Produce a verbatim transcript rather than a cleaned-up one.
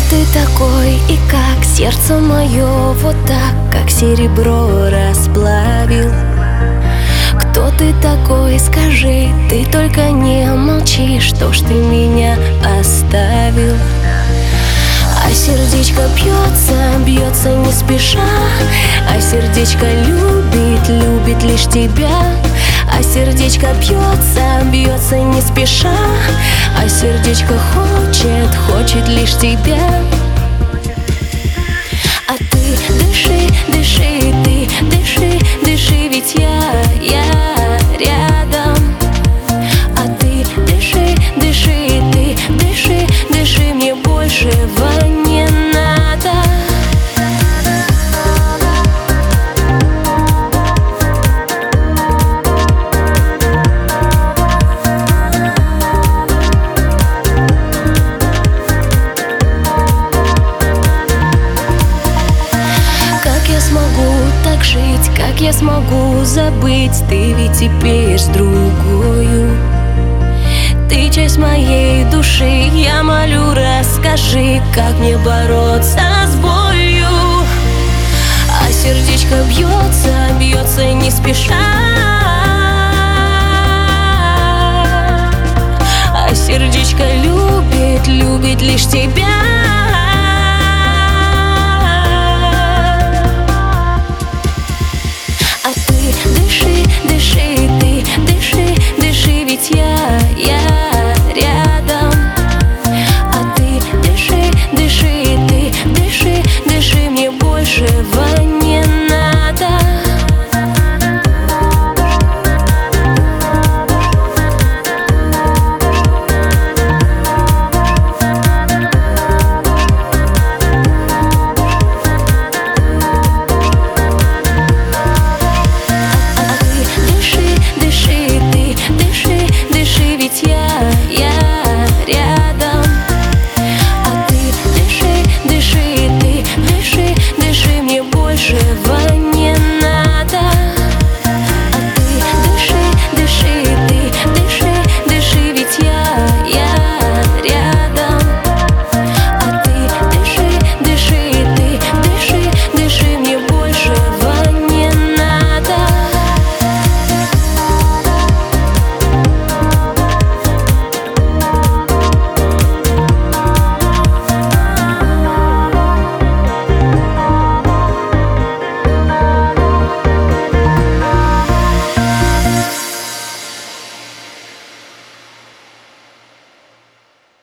ты такой и как сердце мое вот так, как серебро расплавил? Кто ты такой, скажи, ты только не молчи, что ж ты меня оставил? А сердечко бьется, бьется не спеша, а сердечко любит, любит лишь тебя. А сердечко бьется, бьется не спеша, а сердечко хочет, хочет лишь тебя. А ты дыши, дыши, ты дыши, дыши, ведь я, я рядом. А ты дыши, дыши, ты дыши, дыши, мне большего не надо. Как я смогу забыть, ты ведь теперь с другою. Ты часть моей души, я молю, расскажи, как мне бороться с болью. А сердечко бьется, бьется не спеша, а сердечко любит, любит лишь тебя.